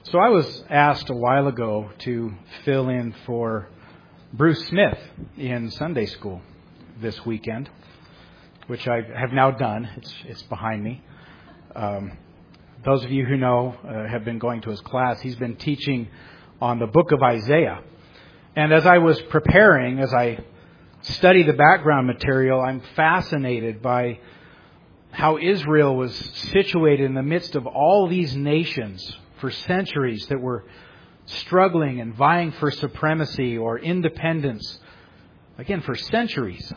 So I was asked a while ago to fill in for Bruce Smith in Sunday school this weekend, which I have now done. It's behind me. Those of you who know have been going to his class. He's been teaching on the book of Isaiah. And as I was preparing, as I study the background material, I'm fascinated by how Israel was situated in the midst of all these nations for centuries that were struggling and vying for supremacy or independence, again, for centuries.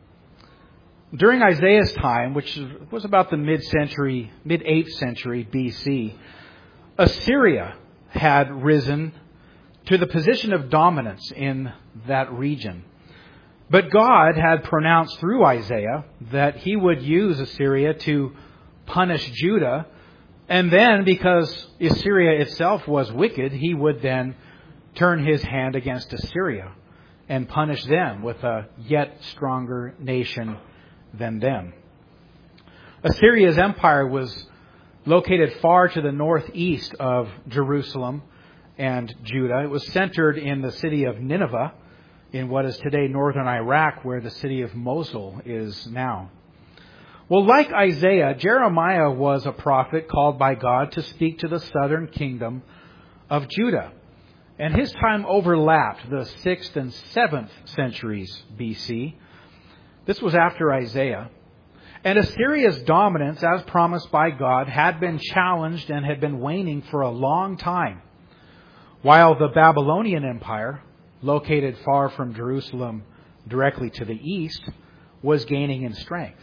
During Isaiah's time, which was about the mid-8th century BC, Assyria had risen to the position of dominance in that region. But God had pronounced through Isaiah that he would use Assyria to punish Judah. And then, because Assyria itself was wicked, he would then turn his hand against Assyria and punish them with a yet stronger nation than them. Assyria's empire was located far to the northeast of Jerusalem and Judah. It was centered in the city of Nineveh, in what is today northern Iraq, where the city of Mosul is now. Well, like Isaiah, Jeremiah was a prophet called by God to speak to the southern kingdom of Judah. And his time overlapped the 6th and 7th centuries BC. This was after Isaiah. And Assyria's dominance, as promised by God, had been challenged and had been waning for a long time, while the Babylonian Empire, located far from Jerusalem directly to the east, was gaining in strength.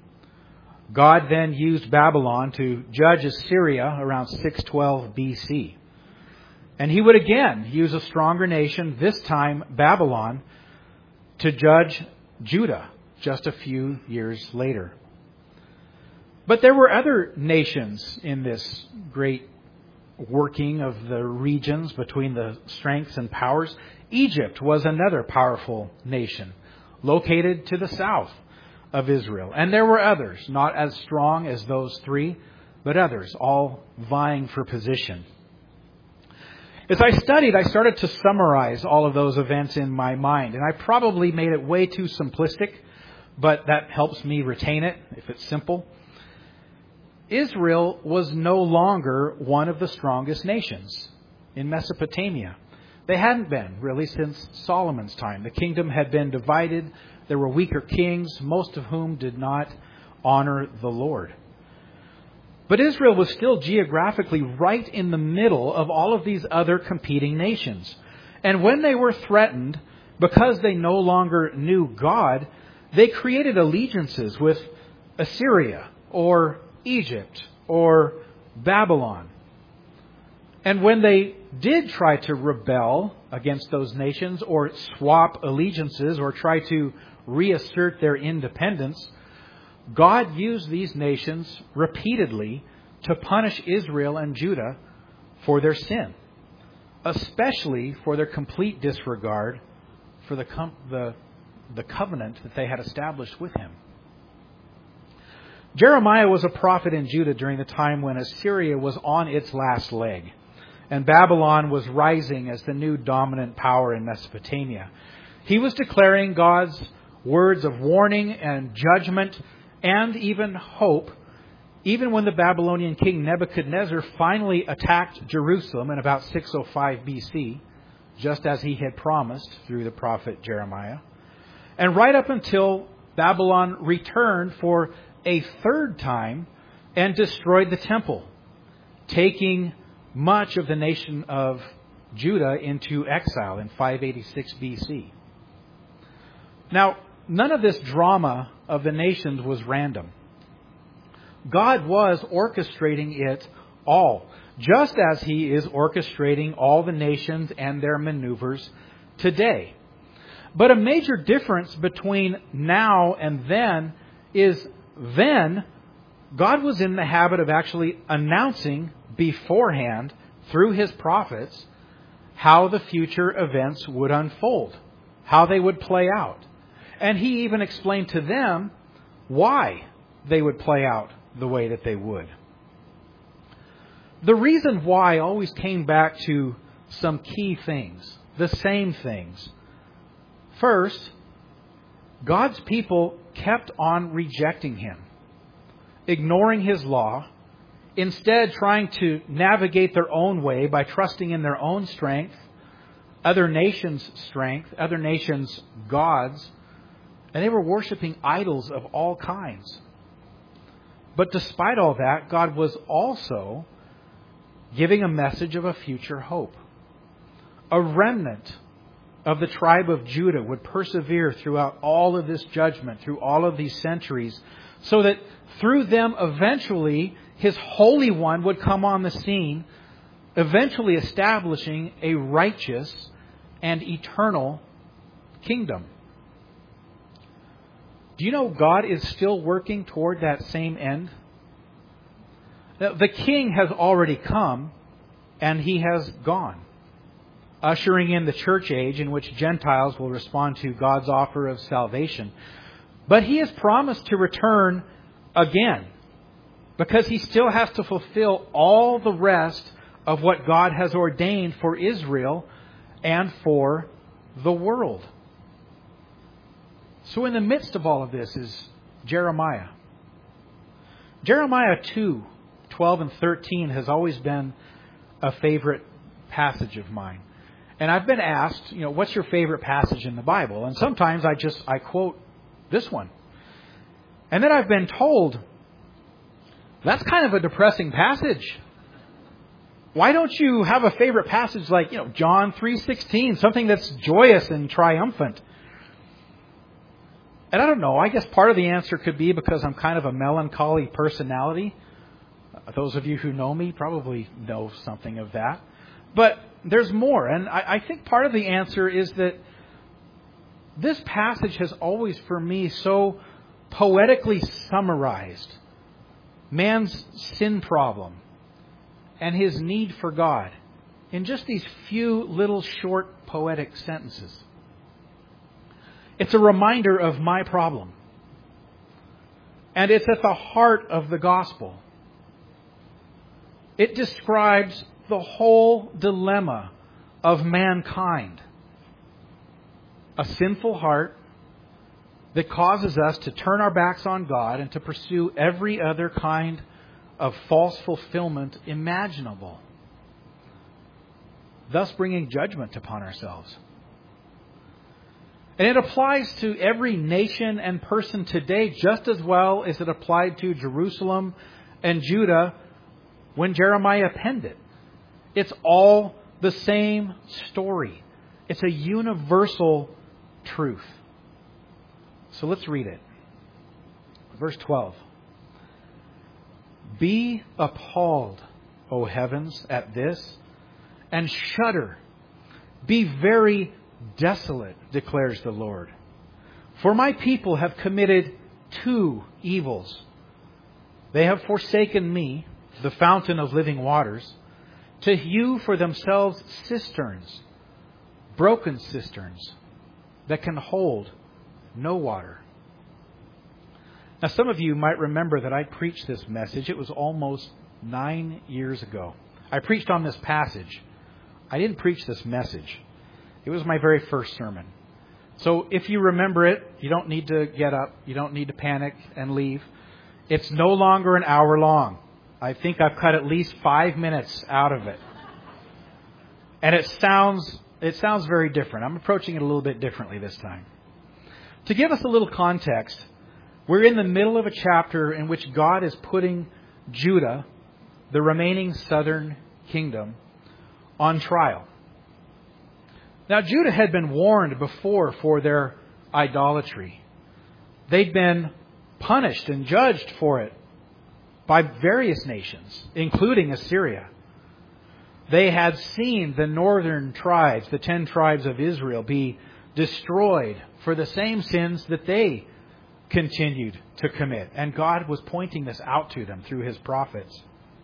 God then used Babylon to judge Assyria around 612 BC. And he would again use a stronger nation, this time Babylon, to judge Judah just a few years later. But there were other nations in this great working of the regions between the strengths and powers. Egypt was another powerful nation, located to the south of Israel. And there were others, not as strong as those three, but others, all vying for position. As I studied, I started to summarize all of those events in my mind. And I probably made it way too simplistic, but that helps me retain it if it's simple. Israel was no longer one of the strongest nations in Mesopotamia. They hadn't been, really, since Solomon's time. The kingdom had been divided. There were weaker kings, most of whom did not honor the Lord. But Israel was still geographically right in the middle of all of these other competing nations. And when they were threatened, because they no longer knew God, they created allegiances with Assyria or Egypt or Babylon. And when they did try to rebel against those nations or swap allegiances or try to reassert their independence, God used these nations repeatedly to punish Israel and Judah for their sin, especially for their complete disregard for the covenant that they had established with him. Jeremiah was a prophet in Judah during the time when Assyria was on its last leg, and Babylon was rising as the new dominant power in Mesopotamia. He was declaring God's words of warning and judgment and even hope, even when the Babylonian king Nebuchadnezzar finally attacked Jerusalem in about 605 BC, just as he had promised through the prophet Jeremiah. And right up until Babylon returned for a third time and destroyed the temple, taking much of the nation of Judah into exile in 586 BC. Now, none of this drama of the nations was random. God was orchestrating it all, just as he is orchestrating all the nations and their maneuvers today. But a major difference between now and then is then God was in the habit of actually announcing beforehand through his prophets how the future events would unfold, how they would play out. And he even explained to them why they would play out the way that they would. The reason why always came back to some key things, the same things. First, God's people kept on rejecting Him, ignoring His law, instead trying to navigate their own way by trusting in their own strength, other nations' strength, other nations' gods, and they were worshiping idols of all kinds. But despite all that, God was also giving a message of a future hope. A remnant of the tribe of Judah would persevere throughout all of this judgment, through all of these centuries, so that through them eventually His Holy One would come on the scene, eventually establishing a righteous and eternal kingdom. Do you know God is still working toward that same end? The King has already come and He has gone, ushering in the church age in which Gentiles will respond to God's offer of salvation. But He has promised to return again, because He still has to fulfill all the rest of what God has ordained for Israel and for the world. So in the midst of all of this is Jeremiah. Jeremiah 2:12 and 13 has always been a favorite passage of mine. And I've been asked, what's your favorite passage in the Bible? And sometimes I quote this one. And then I've been told, that's kind of a depressing passage. Why don't you have a favorite passage like, John 3:16, something that's joyous and triumphant? And I don't know, I guess part of the answer could be because I'm kind of a melancholy personality. Those of you who know me probably know something of that. But there's more. And I think part of the answer is that this passage has always, for me, so poetically summarized man's sin problem and his need for God in just these few little short poetic sentences. It's a reminder of my problem. And it's at the heart of the gospel. It describes the whole dilemma of mankind. A sinful heart that causes us to turn our backs on God and to pursue every other kind of false fulfillment imaginable, thus bringing judgment upon ourselves. And it applies to every nation and person today just as well as it applied to Jerusalem and Judah when Jeremiah penned it. It's all the same story. It's a universal truth. So let's read it. Verse 12. Be appalled, O heavens, at this, and shudder. Be very desolate, declares the Lord. For my people have committed two evils. They have forsaken me, the fountain of living waters, to hew for themselves cisterns, broken cisterns, that can hold no water. Now, some of you might remember that I preached this message. It was almost 9 years ago. I preached on this passage. I didn't preach this message. It was my very first sermon. So if you remember it, you don't need to get up. You don't need to panic and leave. It's no longer an hour long. I think I've cut at least 5 minutes out of it. And it sounds very different. I'm approaching it a little bit differently this time. To give us a little context, we're in the middle of a chapter in which God is putting Judah, the remaining southern kingdom, on trial. Now, Judah had been warned before for their idolatry. They'd been punished and judged for it by various nations, including Assyria. They had seen the northern tribes, the 10 tribes of Israel, be destroyed for the same sins that they continued to commit. And God was pointing this out to them through His prophets.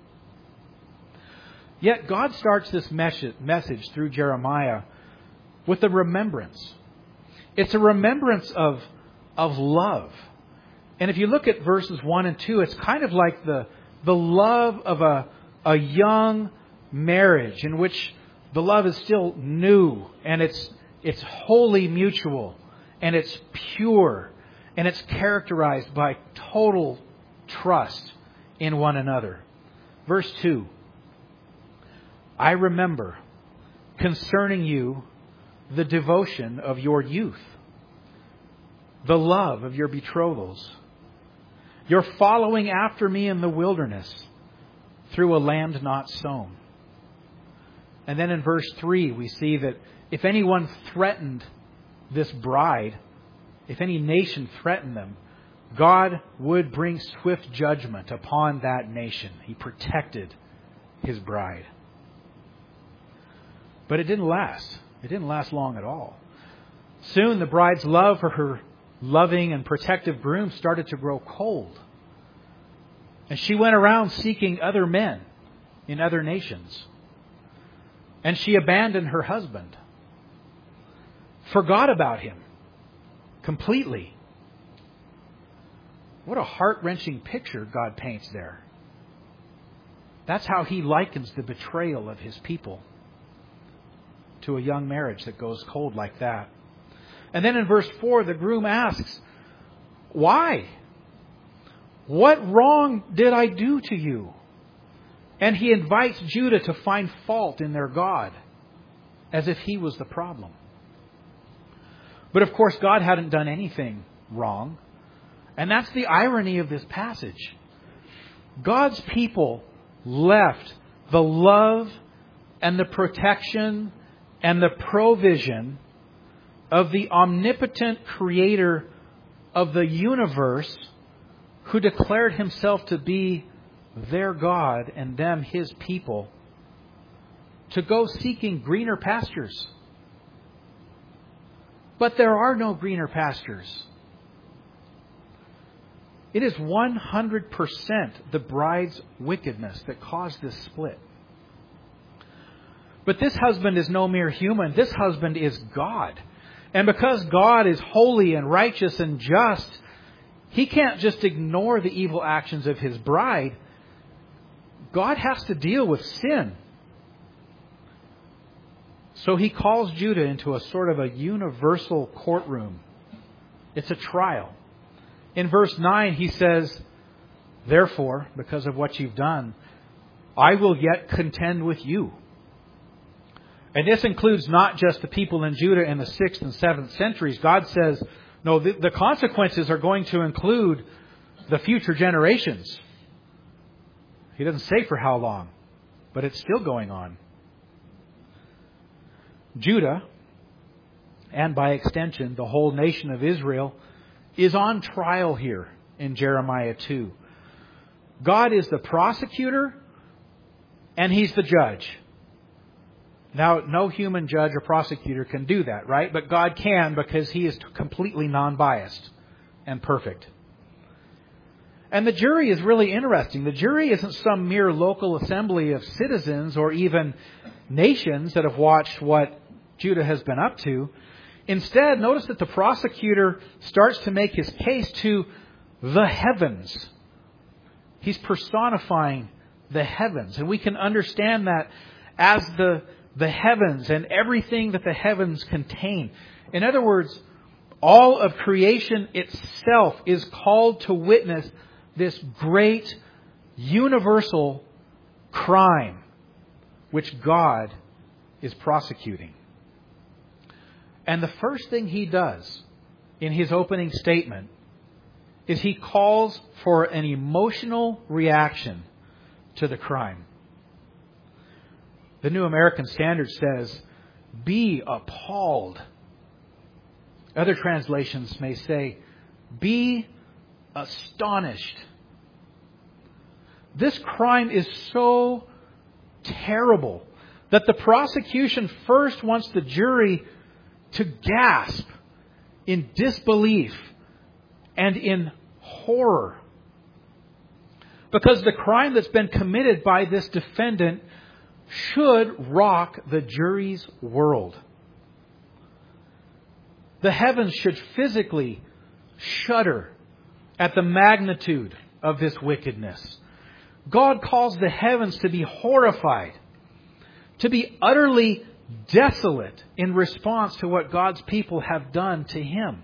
Yet God starts this message through Jeremiah with a remembrance. It's a remembrance of love. And if you look at verses 1 and 2, it's kind of like the love of a young marriage in which the love is still new and it's wholly mutual and it's pure and it's characterized by total trust in one another. Verse 2, I remember concerning you the devotion of your youth, the love of your betrothals, your following after me in the wilderness through a land not sown. And then in verse 3, we see that if anyone threatened this bride, if any nation threatened them, God would bring swift judgment upon that nation. He protected His bride. But it didn't last. It didn't last long at all. Soon the bride's love for her loving and protective groom started to grow cold. And she went around seeking other men in other nations. And she abandoned her husband. Forgot about him completely. What a heart-wrenching picture God paints there. That's how He likens the betrayal of His people to a young marriage that goes cold like that. And then in verse 4, the groom asks, why? What wrong did I do to you? And he invites Judah to find fault in their God, as if he was the problem. But of course, God hadn't done anything wrong. And that's the irony of this passage. God's people left the love and the protection and the provision of the omnipotent creator of the universe, who declared Himself to be their God and them His people, to go seeking greener pastures. But there are no greener pastures. It is 100% the bride's wickedness that caused this split. But this husband is no mere human. This husband is God. And because God is holy and righteous and just, He can't just ignore the evil actions of His bride. God has to deal with sin. So He calls Judah into a sort of a universal courtroom. It's a trial. In verse 9, He says, therefore, because of what you've done, I will yet contend with you. And this includes not just the people in Judah in the 6th and 7th centuries. God says, no, the consequences are going to include the future generations. He doesn't say for how long, but it's still going on. Judah, and by extension, the whole nation of Israel, is on trial here in Jeremiah 2. God is the prosecutor, and He's the judge. Now, no human judge or prosecutor can do that, right? But God can, because He is completely non-biased and perfect. And the jury is really interesting. The jury isn't some mere local assembly of citizens or even nations that have watched what Judah has been up to. Instead, notice that the prosecutor starts to make his case to the heavens. He's personifying the heavens. And we can understand that as the heavens and everything that the heavens contain. In other words, all of creation itself is called to witness this great universal crime which God is prosecuting. And the first thing He does in His opening statement is He calls for an emotional reaction to the crime. The New American Standard says, be appalled. Other translations may say, be astonished. This crime is so terrible that the prosecution first wants the jury to gasp in disbelief and in horror. Because the crime that's been committed by this defendant should rock the jury's world. The heavens should physically shudder at the magnitude of this wickedness. God calls the heavens to be horrified, to be utterly desolate in response to what God's people have done to Him.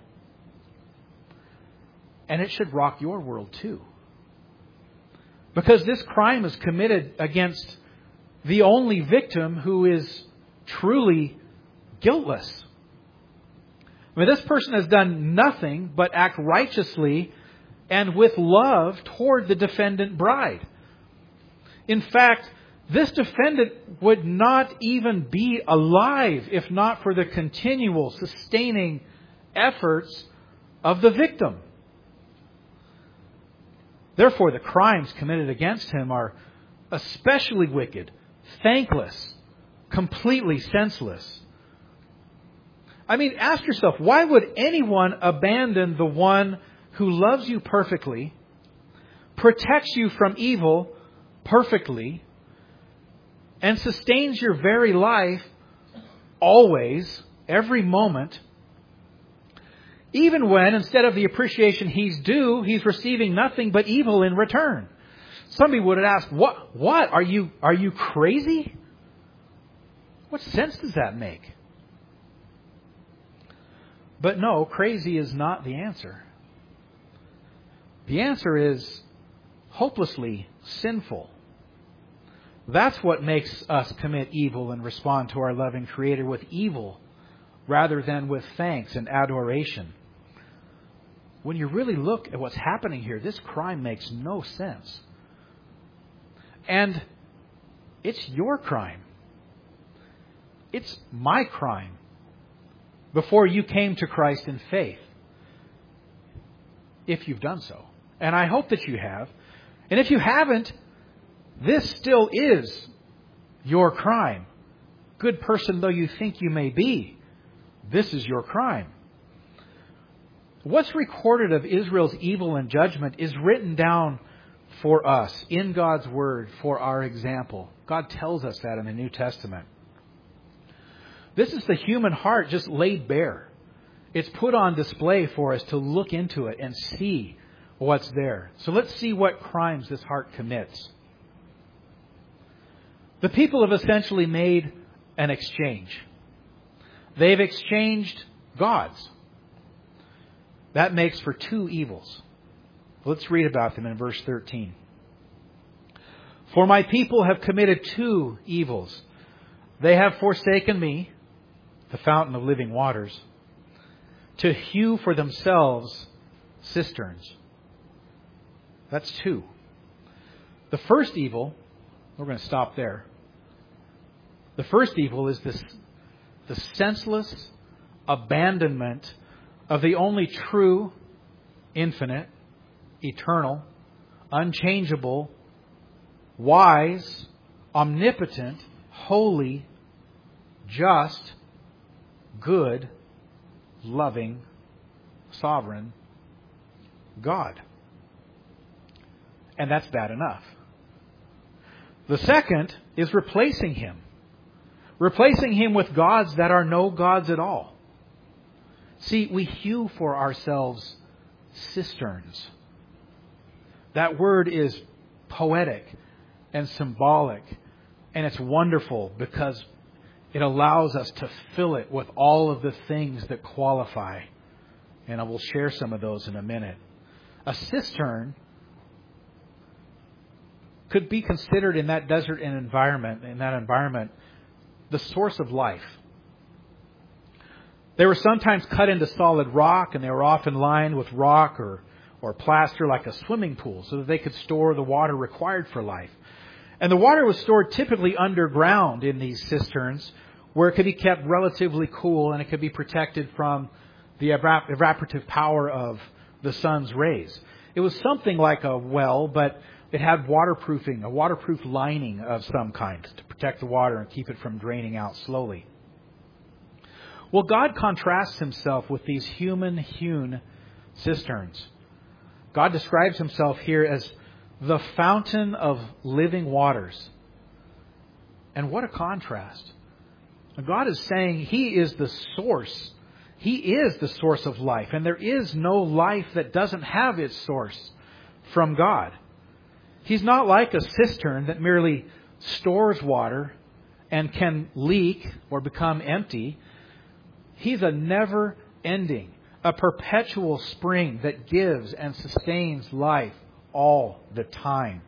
And it should rock your world too. Because this crime is committed against the only victim who is truly guiltless. I mean, this person has done nothing but act righteously and with love toward the defendant bride. In fact, this defendant would not even be alive if not for the continual, sustaining efforts of the victim. Therefore, the crimes committed against him are especially wicked, thankless, completely senseless. I mean, ask yourself, why would anyone abandon the one who loves you perfectly, protects you from evil perfectly, and sustains your very life always, every moment, even when, instead of the appreciation he's due, he's receiving nothing but evil in return? Somebody would have asked, what? Are you crazy? What sense does that make? But no, crazy is not the answer. The answer is hopelessly sinful. That's what makes us commit evil and respond to our loving Creator with evil rather than with thanks and adoration. When you really look at what's happening here, this crime makes no sense. And it's your crime. It's my crime before you came to Christ in faith. If you've done so. And I hope that you have. And if you haven't, this still is your crime. Good person though you think you may be, this is your crime. What's recorded of Israel's evil and judgment is written down for us in God's Word for our example. God tells us that in the New Testament. This is the human heart just laid bare. It's put on display for us to look into it and see what's there. So let's see what crimes this heart commits. The people have essentially made an exchange. They've exchanged gods. That makes for two evils. Let's read about them in verse 13. For my people have committed two evils. They have forsaken me, the fountain of living waters, to hew for themselves cisterns. That's two. The first evil, we're going to stop there. The first evil is the senseless abandonment of the only true, infinite, eternal, unchangeable, wise, omnipotent, holy, just, good, loving, sovereign God. And that's bad enough. The second is replacing Him. Replacing Him with gods that are no gods at all. See, we hew for ourselves cisterns. That word is poetic and symbolic, and it's wonderful because it allows us to fill it with all of the things that qualify. And I will share some of those in a minute. A cistern could be considered in that desert environment, the source of life. They were sometimes cut into solid rock, and they were often lined with rock or plaster like a swimming pool so that they could store the water required for life. And the water was stored typically underground in these cisterns where it could be kept relatively cool and it could be protected from the evaporative power of the sun's rays. It was something like a well, but it had waterproofing, a waterproof lining of some kind to protect the water and keep it from draining out slowly. Well, God contrasts Himself with these human-hewn cisterns. God describes Himself here as the fountain of living waters. And what a contrast. God is saying He is the source. He is the source of life. And there is no life that doesn't have its source from God. He's not like a cistern that merely stores water and can leak or become empty. He's a never-ending, a perpetual spring that gives and sustains life all the time.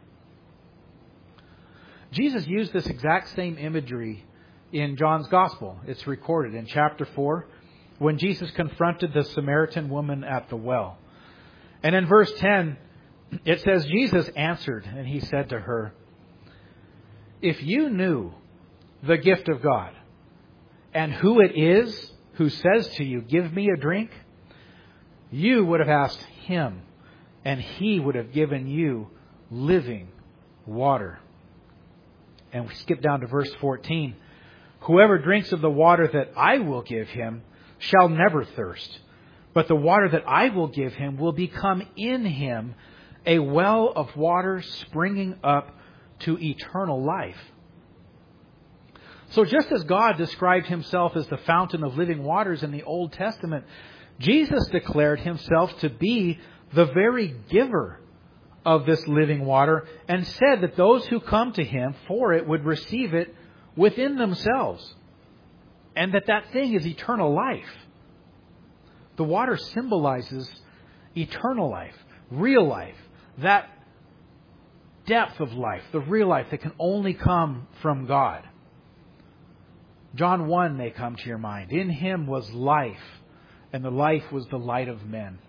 Jesus used this exact same imagery in John's Gospel. It's recorded in chapter 4 when Jesus confronted the Samaritan woman at the well. And in verse 10, it says, Jesus answered and he said to her, "If you knew the gift of God and who it is who says to you, 'Give me a drink,' you would have asked him and he would have given you living water." And we skip down to verse 14. "Whoever drinks of the water that I will give him shall never thirst. But the water that I will give him will become in him a well of water springing up to eternal life." So just as God described himself as the fountain of living waters in the Old Testament, Jesus declared himself to be the very giver of this living water and said that those who come to him for it would receive it within themselves, and that thing is eternal life. The water symbolizes eternal life, real life, that depth of life, the real life that can only come from God. John 1 may come to your mind. "In him was life, and the life was the light of men."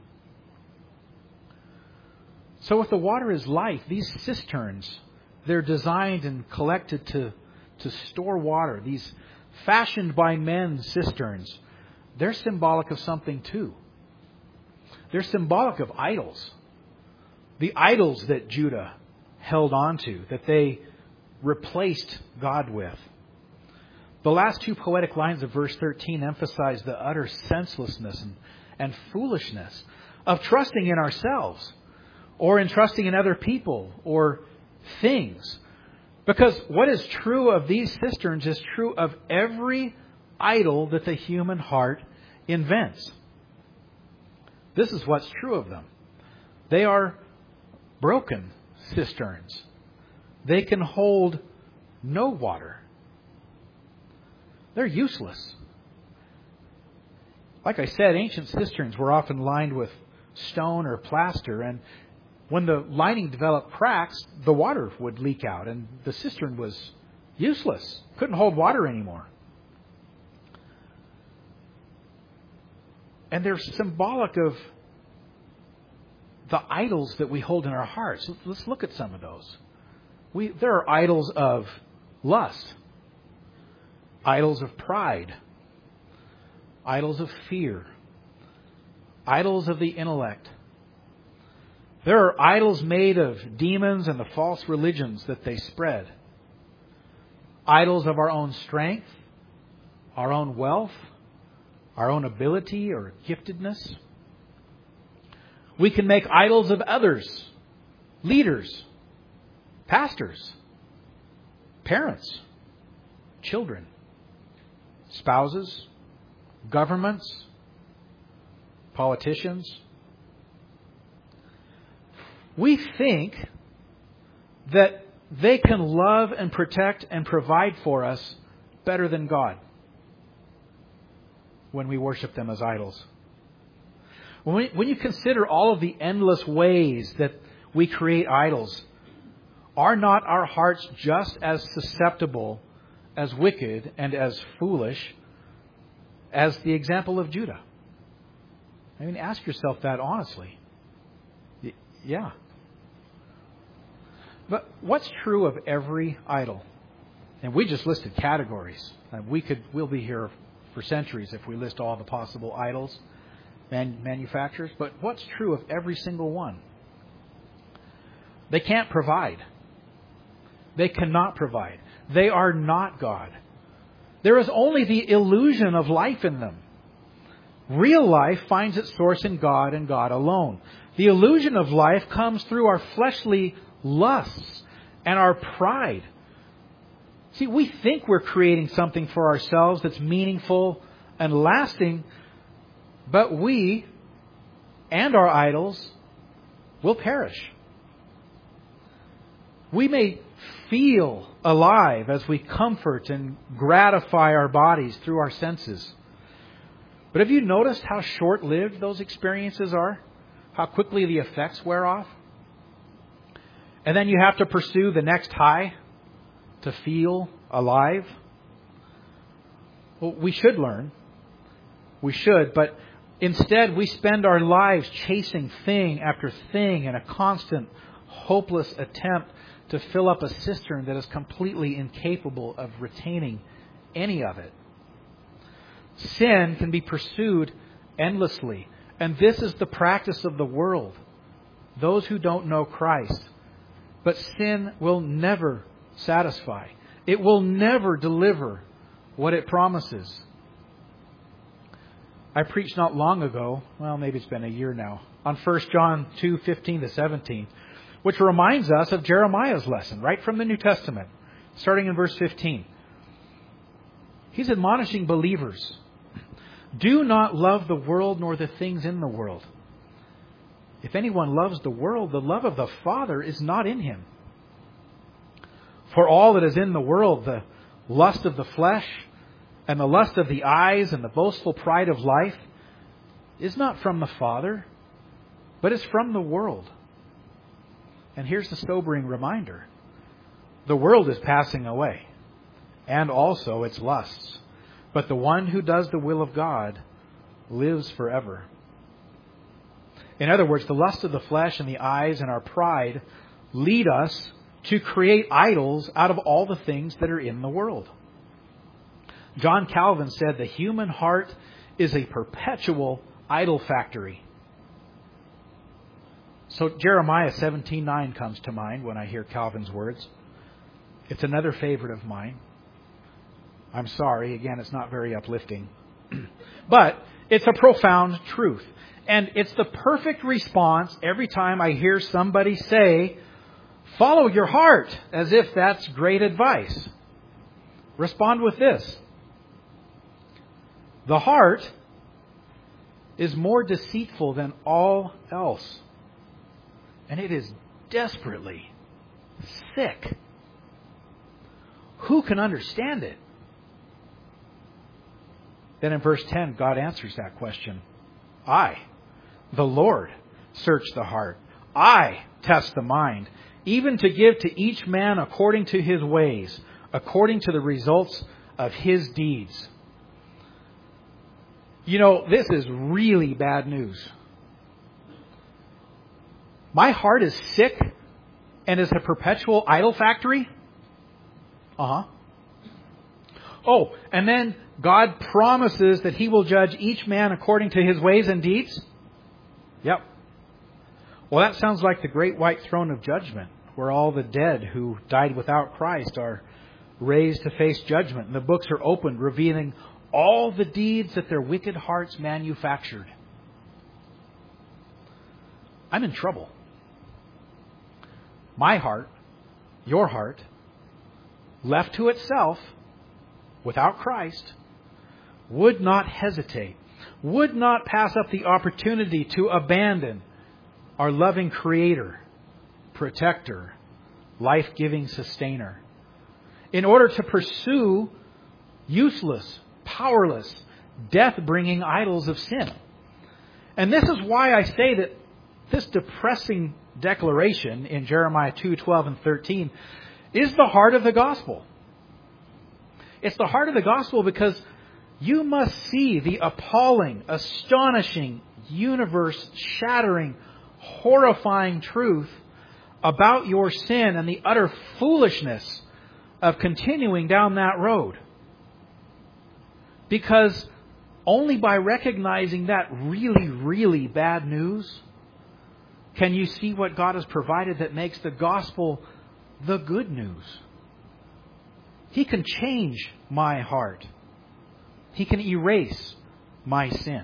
So if the water is life, these cisterns, they're designed and collected to store water. These fashioned by men cisterns, they're symbolic of something too. They're symbolic of idols. The idols that Judah held on to, that they replaced God with. The last two poetic lines of verse 13 emphasize the utter senselessness and foolishness of trusting in ourselves or in trusting in other people or things. Because what is true of these cisterns is true of every idol that the human heart invents. This is what's true of them. They are broken cisterns. They can hold no water. They're useless. Like I said, ancient cisterns were often lined with stone or plaster, and when the lining developed cracks, the water would leak out, and the cistern was useless. Couldn't hold water anymore. And they're symbolic of the idols that we hold in our hearts. Let's look at some of those. There are idols of lust, idols of pride, idols of fear, idols of the intellect. There are idols made of demons and the false religions that they spread. Idols of our own strength, our own wealth, our own ability or giftedness. We can make idols of others, leaders, pastors, parents, children, spouses, governments, politicians. We think that they can love and protect and provide for us better than God when we worship them as idols. When you consider all of the endless ways that we create idols, are not our hearts just as susceptible, as wicked, and as foolish as the example of Judah? I mean, ask yourself that honestly. Yeah. But what's true of every idol? And we just listed categories. We'll be here for centuries if we list all the possible idols, manufacturers. But what's true of every single one? They can't provide. They cannot provide. They are not God. There is only the illusion of life in them. Real life finds its source in God and God alone. The illusion of life comes through our fleshly lusts and our pride. See, we think we're creating something for ourselves that's meaningful and lasting, but we and our idols will perish. We may feel alive as we comfort and gratify our bodies through our senses. But have you noticed how short-lived those experiences are? How quickly the effects wear off? And then you have to pursue the next high to feel alive? Well, we should learn. We should, but instead we spend our lives chasing thing after thing in a constant, hopeless attempt to fill up a cistern that is completely incapable of retaining any of it. Sin can be pursued endlessly, and this is the practice of the world, those who don't know Christ. But sin will never satisfy. It will never deliver what it promises. I preached not long ago, well, maybe it's been a year now, on 1 John 2:15-17, which reminds us of Jeremiah's lesson, right from the New Testament, starting in verse 15. He's admonishing believers, do not love the world nor the things in the world. If anyone loves the world, the love of the Father is not in him. For all that is in the world, the lust of the flesh and the lust of the eyes and the boastful pride of life, is not from the Father, but is from the world. And here's the sobering reminder. The world is passing away, and also its lusts. But the one who does the will of God lives forever. In other words, the lust of the flesh and the eyes and our pride lead us to create idols out of all the things that are in the world. John Calvin said the human heart is a perpetual idol factory. So Jeremiah 17:9 comes to mind when I hear Calvin's words. It's another favorite of mine. I'm sorry, again, it's not very uplifting. But it's a profound truth. And it's the perfect response every time I hear somebody say, follow your heart, as if that's great advice. Respond with this. The heart is more deceitful than all else, and it is desperately sick. Who can understand it? Then in verse 10, God answers that question. I, the Lord, search the heart. I test the mind, even to give to each man according to his ways, according to the results of his deeds. You know, this is really bad news. My heart is sick and is a perpetual idol factory? Oh, and then God promises that He will judge each man according to his ways and deeds? Yep. Well, that sounds like the great white throne of judgment, where all the dead who died without Christ are raised to face judgment, and the books are opened, revealing all the deeds that their wicked hearts manufactured. I'm in trouble. My heart, your heart, left to itself, without Christ, would not hesitate, would not pass up the opportunity to abandon our loving Creator, Protector, life-giving Sustainer, in order to pursue useless, powerless, death-bringing idols of sin. And this is why I say that this depressing declaration in Jeremiah 2:12 and 13 is the heart of the gospel. It's the heart of the gospel because you must see the appalling, astonishing, universe-shattering, horrifying truth about your sin and the utter foolishness of continuing down that road. Because only by recognizing that really, really bad news can you see what God has provided that makes the gospel the good news. He can change my heart. He can erase my sin.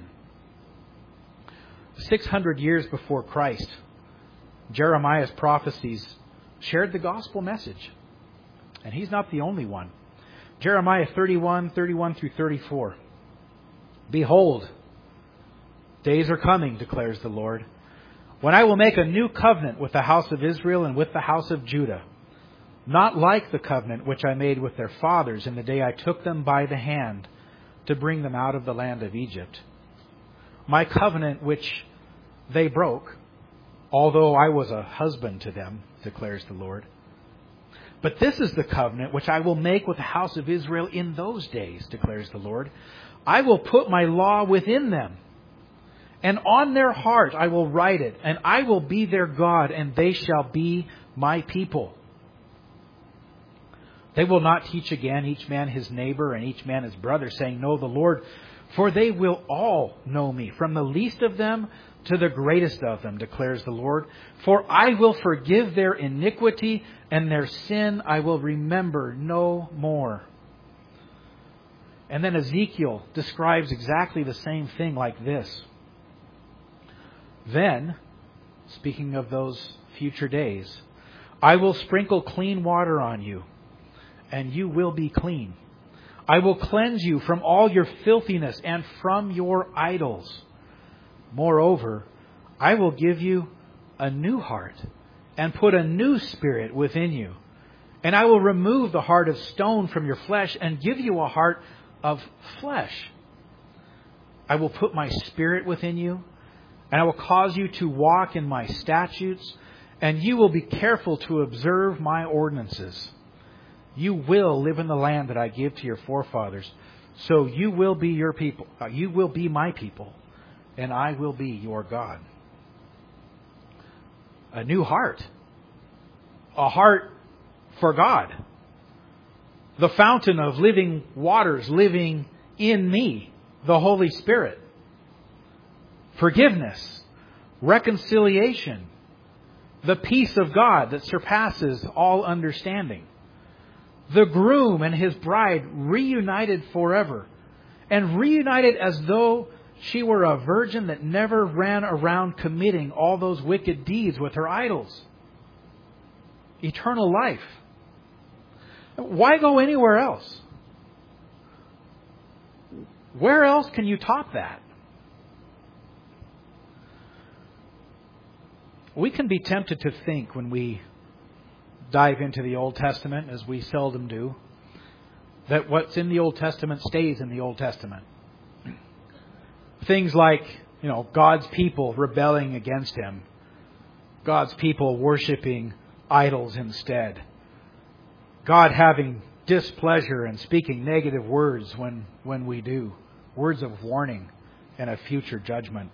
600 years before Christ, Jeremiah's prophecies shared the gospel message. And he's not the only one. Jeremiah 31 through 34. Behold, days are coming, declares the Lord, when I will make a new covenant with the house of Israel and with the house of Judah. not like the covenant which I made with their fathers in the day I took them by the hand to bring them out of the land of Egypt. My covenant which they broke, although I was a husband to them, declares the Lord. But this is the covenant which I will make with the house of Israel in those days, declares the Lord. I will put my law within them, and on their heart I will write it, and I will be their God, and they shall be my people. They will not teach again each man his neighbor and each man his brother, saying, Know the Lord, for they will all know me, from the least of them to the greatest of them, declares the Lord. For I will forgive their iniquity, and their sin I will remember no more. And then Ezekiel describes exactly the same thing like this. Then, speaking of those future days, I will sprinkle clean water on you, and you will be clean. I will cleanse you from all your filthiness and from your idols. Moreover, I will give you a new heart and put a new spirit within you. And I will remove the heart of stone from your flesh and give you a heart of flesh. I will put my spirit within you, and I will cause you to walk in my statutes, and you will be careful to observe my ordinances. You will live in the land that I give to your forefathers. So you will be your people. You will be my people, and I will be your God. A new heart. A heart for God. The fountain of living waters living in me, the Holy Spirit. Forgiveness. Reconciliation. The peace of God that surpasses all understanding. The groom and his bride reunited forever, and reunited as though she were a virgin that never ran around committing all those wicked deeds with her idols. Eternal life. Why go anywhere else? Where else can you top that? We can be tempted to think when we dive into the Old Testament, as we seldom do, that what's in the Old Testament stays in the Old Testament. Things like, God's people rebelling against Him. God's people worshiping idols instead. God having displeasure and speaking negative words when we do. Words of warning and of future judgment.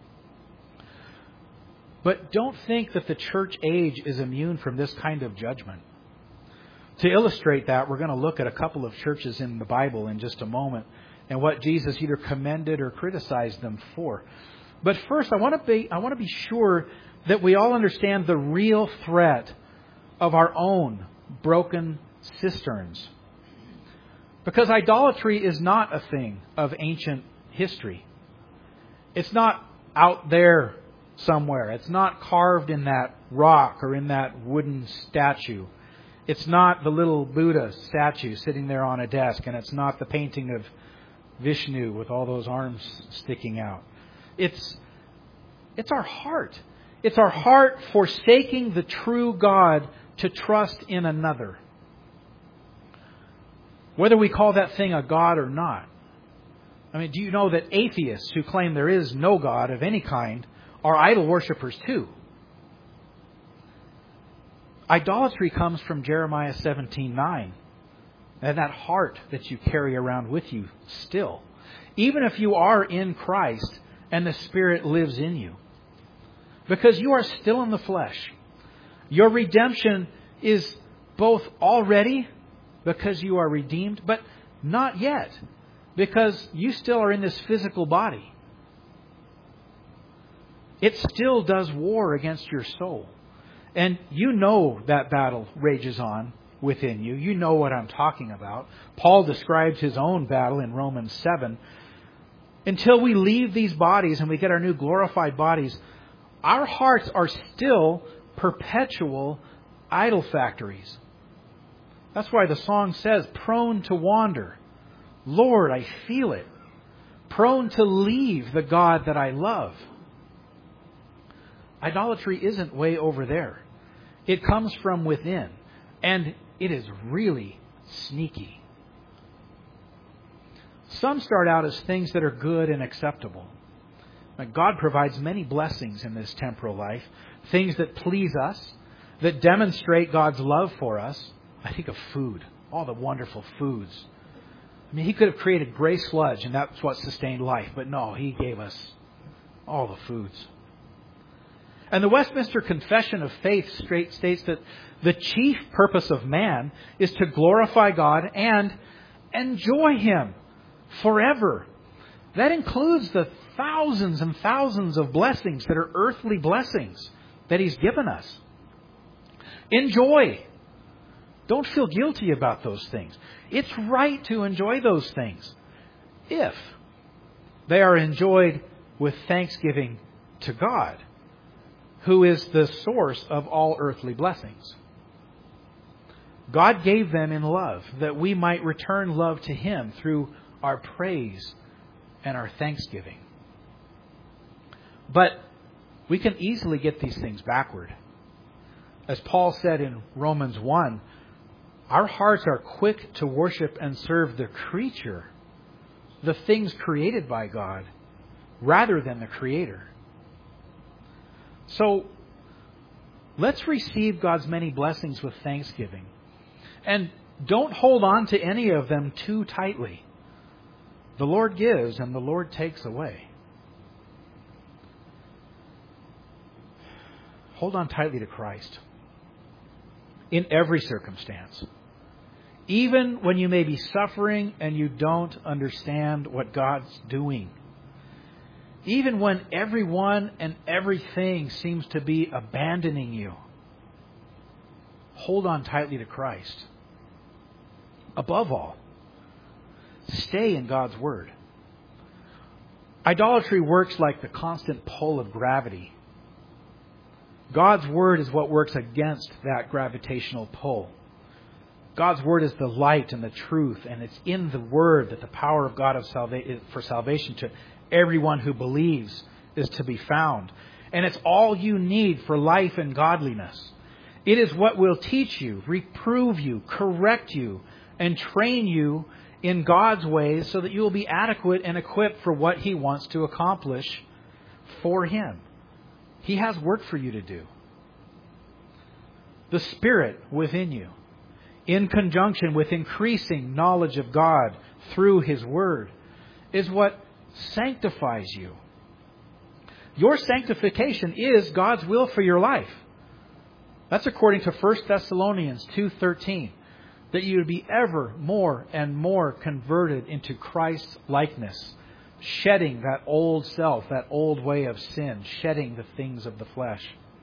But don't think that the church age is immune from this kind of judgment. To illustrate that, we're going to look at a couple of churches in the Bible in just a moment and what Jesus either commended or criticized them for. But first, I want to be sure that we all understand the real threat of our own broken cisterns. Because idolatry is not a thing of ancient history. It's not out there somewhere. It's not carved in that rock or in that wooden statue. It's not the little Buddha statue sitting there on a desk, and it's not the painting of Vishnu with all those arms sticking out. It's our heart. It's our heart forsaking the true God to trust in another. Whether we call that thing a God or not. Do you know that atheists who claim there is no God of any kind are idol worshippers too? Idolatry comes from Jeremiah 17:9. And that heart that you carry around with you still. Even if you are in Christ and the Spirit lives in you. Because you are still in the flesh. Your redemption is both already because you are redeemed, but not yet because you still are in this physical body. It still does war against your soul. And you know that battle rages on within you. You know what I'm talking about. Paul describes his own battle in Romans 7. Until we leave these bodies and we get our new glorified bodies, our hearts are still perpetual idol factories. That's why the song says, prone to wander. Lord, I feel it. Prone to leave the God that I love. Idolatry isn't way over there. It comes from within. And it is really sneaky. Some start out as things that are good and acceptable. God provides many blessings in this temporal life, things that please us, that demonstrate God's love for us. I think of food, all the wonderful foods. I mean, He could have created gray sludge and that's what sustained life, but no, He gave us all the foods. And the Westminster Confession of Faith states that the chief purpose of man is to glorify God and enjoy Him forever. That includes the thousands and thousands of blessings that are earthly blessings that He's given us. Enjoy. Don't feel guilty about those things. It's right to enjoy those things if they are enjoyed with thanksgiving to God, who is the source of all earthly blessings. God gave them in love that we might return love to Him through our praise and our thanksgiving. But we can easily get these things backward. As Paul said in Romans 1, our hearts are quick to worship and serve the creature, the things created by God, rather than the Creator. So, let's receive God's many blessings with thanksgiving. And don't hold on to any of them too tightly. The Lord gives and the Lord takes away. Hold on tightly to Christ in every circumstance. Even when you may be suffering and you don't understand what God's doing. Even when everyone and everything seems to be abandoning you. Hold on tightly to Christ. Above all, stay in God's Word. Idolatry works like the constant pull of gravity. God's Word is what works against that gravitational pull. God's Word is the light and the truth, and it's in the Word that the power of God for salvation to everyone who believes is to be found. And it's all you need for life and godliness. It is what will teach you, reprove you, correct you, and train you in God's ways so that you will be adequate and equipped for what He wants to accomplish for Him. He has work for you to do. The Spirit within you, in conjunction with increasing knowledge of God through His Word, is what sanctifies you. Your sanctification is God's will for your life. That's according to 1 Thessalonians 2:13. That you would be ever more and more converted into Christ's likeness, shedding that old self, that old way of sin, shedding the things of the flesh.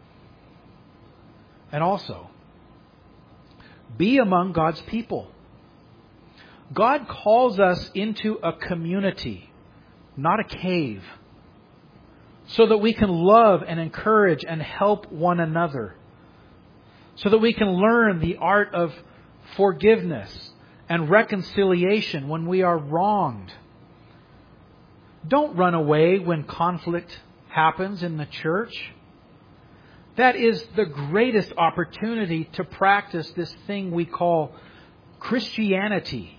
And also, be among God's people. God calls us into a community, not a cave, so that we can love and encourage and help one another, so that we can learn the art of forgiveness and reconciliation when we are wronged. Don't run away when conflict happens in the church. That is the greatest opportunity to practice this thing we call Christianity.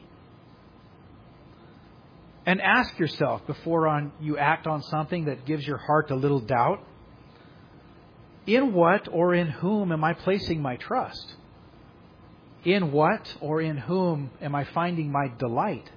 And ask yourself before you act on something that gives your heart a little doubt, in what or in whom am I placing my trust? In what or in whom am I finding my delight?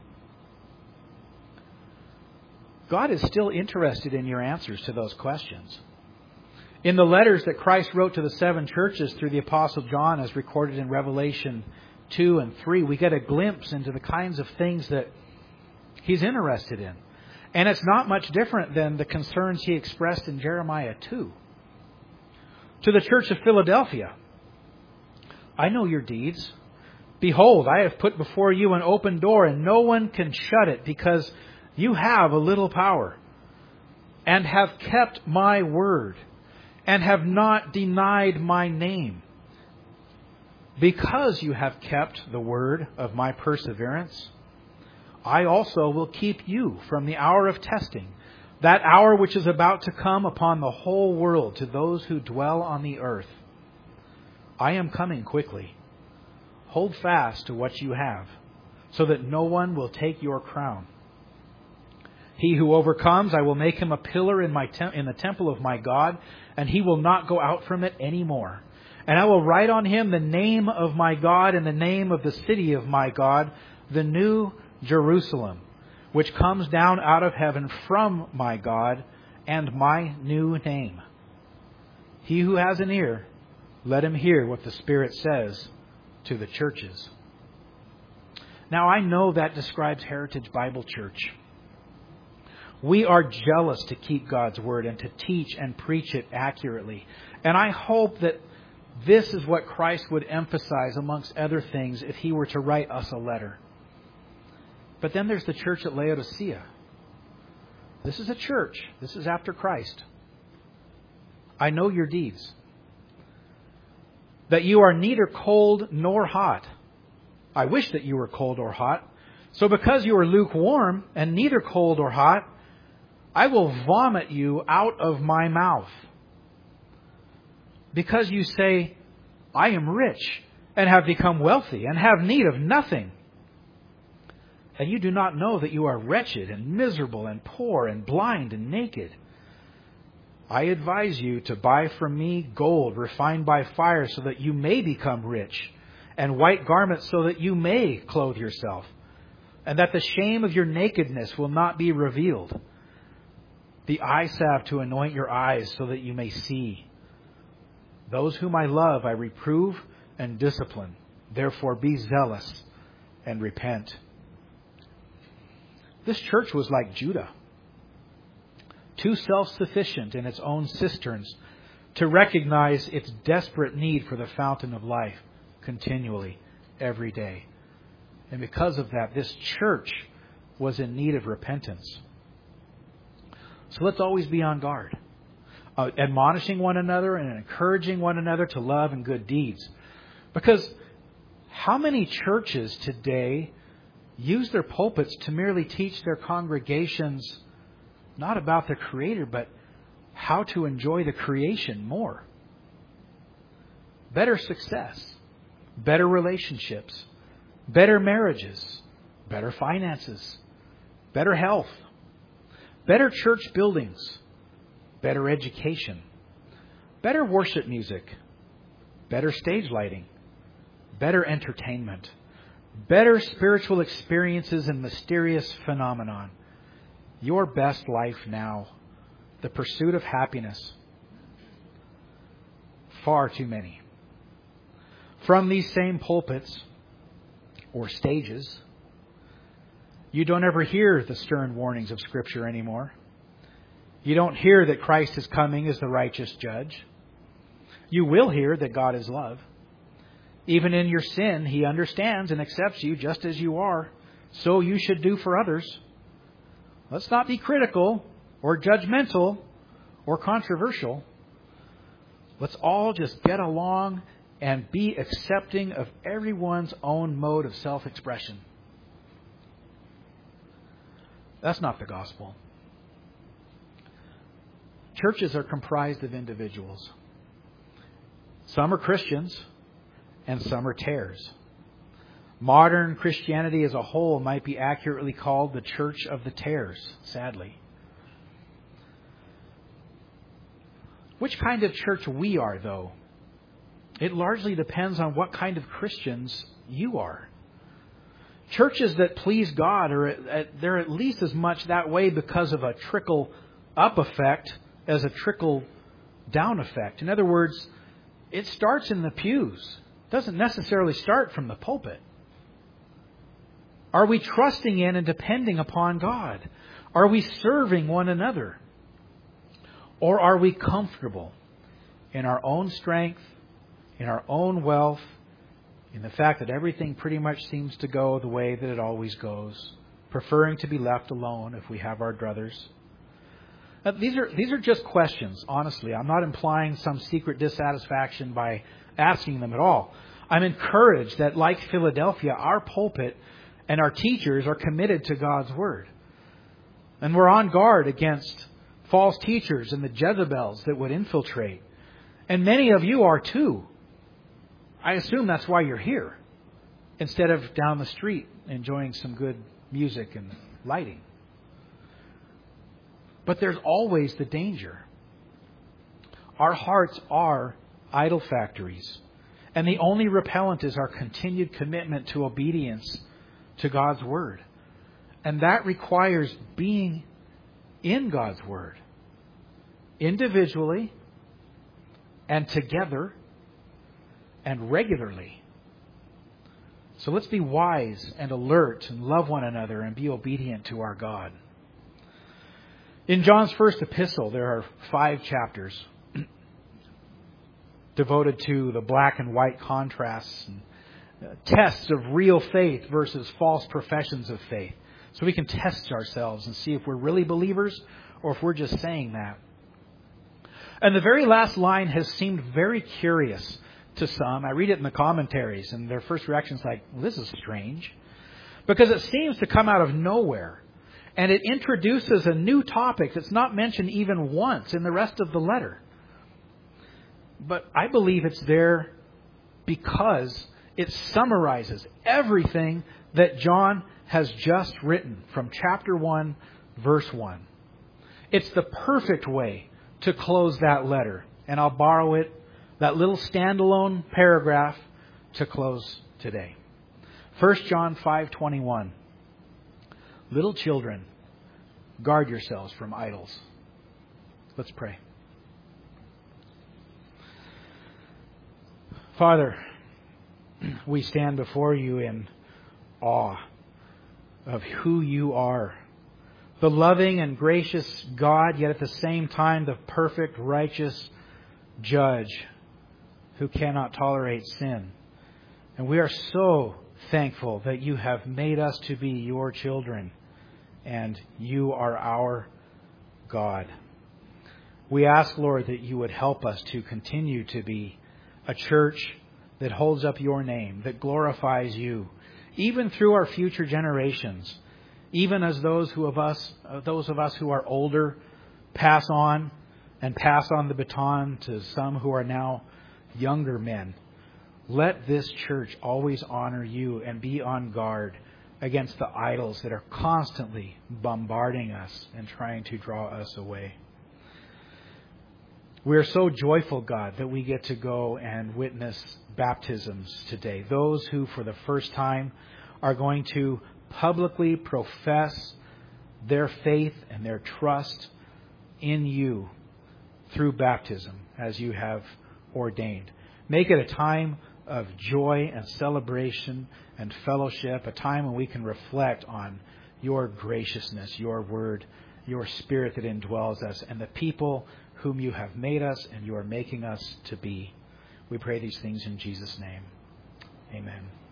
God is still interested in your answers to those questions. In the letters that Christ wrote to the 7 churches through the Apostle John, as recorded in Revelation 2 and 3, we get a glimpse into the kinds of things that He's interested in. And it's not much different than the concerns He expressed in Jeremiah 2. To the church of Philadelphia, I know your deeds. Behold, I have put before you an open door, and no one can shut it, because you have a little power, and have kept my word, and have not denied my name. Because you have kept the word of my perseverance, I also will keep you from the hour of testing, that hour which is about to come upon the whole world, to those who dwell on the earth. I am coming quickly. hold fast to what you have, so that no one will take your crown. He who overcomes, I will make him a pillar in the temple of my God, and he will not go out from it any more. And I will write on him the name of my God and the name of the city of my God, the new Jerusalem, which comes down out of heaven from my God, and my new name. He who has an ear, let him hear what the Spirit says to the churches. Now, I know that describes Heritage Bible Church. We are jealous to keep God's Word and to teach and preach it accurately. And I hope that this is what Christ would emphasize amongst other things if He were to write us a letter. But then there's the church at Laodicea. This is a church. This is after Christ. I know your deeds, that you are neither cold nor hot. I wish that you were cold or hot. So because you are lukewarm and neither cold or hot, I will vomit you out of my mouth. Because you say, I am rich and have become wealthy and have need of nothing. And you do not know that you are wretched and miserable and poor and blind and naked. I advise you to buy from me gold refined by fire so that you may become rich, and white garments so that you may clothe yourself, and that the shame of your nakedness will not be revealed. The eye salve to anoint your eyes so that you may see. Those whom I love I reprove and discipline. Therefore be zealous and repent. This church was like Judah, too self-sufficient in its own cisterns to recognize its desperate need for the fountain of life continually, every day. And because of that, this church was in need of repentance. So let's always be on guard, admonishing one another and encouraging one another to love and good deeds. Because how many churches today use their pulpits to merely teach their congregations not about the Creator, but how to enjoy the creation more? Better success, better relationships, better marriages, better finances, better health, better church buildings, better education, better worship music, better stage lighting, better entertainment, better spiritual experiences and mysterious phenomenon. Your best life now, the pursuit of happiness. Far too many. From these same pulpits or stages, you don't ever hear the stern warnings of Scripture anymore. You don't hear that Christ is coming as the righteous judge. You will hear that God is love. Even in your sin, He understands and accepts you just as you are. So you should do for others. Let's not be critical or judgmental or controversial. Let's all just get along and be accepting of everyone's own mode of self-expression. That's not the gospel. Churches are comprised of individuals. Some are Christians and some are tares. Modern Christianity as a whole might be accurately called the church of the tares, sadly. Which kind of church we are, though, it largely depends on what kind of Christians you are. Churches that please God they're at least as much that way because of a trickle-up effect as a trickle-down effect. In other words, it starts in the pews. It doesn't necessarily start from the pulpit. Are we trusting in and depending upon God? Are we serving one another? Or are we comfortable in our own strength, in our own wealth, in the fact that everything pretty much seems to go the way that it always goes, preferring to be left alone if we have our druthers? These are just questions, honestly. I'm not implying some secret dissatisfaction by asking them at all. I'm encouraged that, like Philadelphia, our pulpit and our teachers are committed to God's Word. And we're on guard against false teachers and the Jezebels that would infiltrate. And many of you are too. I assume that's why you're here. instead of down the street enjoying some good music and lighting. But there's always the danger. Our hearts are idol factories. And the only repellent is our continued commitment to obedience to God's Word. And that requires being in God's Word. Individually and together and regularly. So let's be wise and alert and love one another and be obedient to our God. In John's first epistle, there are 5 chapters devoted to the black and white contrasts and tests of real faith versus false professions of faith. So we can test ourselves and see if we're really believers or if we're just saying that. And the very last line has seemed very curious to some. I read it in the commentaries, and their first reaction is like, well, this is strange. Because it seems to come out of nowhere. And it introduces a new topic that's not mentioned even once in the rest of the letter. But I believe it's there because it summarizes everything that John has just written from chapter 1, verse 1. It's the perfect way to close that letter. And I'll borrow it, that little standalone paragraph, to close today. 1 John 5:21. Little children, guard yourselves from idols. Let's pray. Father, we stand before you in awe of who you are. The loving and gracious God, yet at the same time the perfect, righteous judge who cannot tolerate sin. And we are so thankful that you have made us to be your children and you are our God. We ask, Lord, that you would help us to continue to be a church that holds up your name, that glorifies you, even through our future generations, even as those of us who are older pass on the baton to some who are now younger men. Let this church always honor you and be on guard against the idols that are constantly bombarding us and trying to draw us away. We are so joyful, God, that we get to go and witness baptisms today. Those who for the first time are going to publicly profess their faith and their trust in you through baptism as you have ordained. Make it a time of joy and celebration and fellowship, a time when we can reflect on your graciousness, your word, your spirit that indwells us, and the people whom you have made us and you are making us to be. We pray these things in Jesus' name. Amen.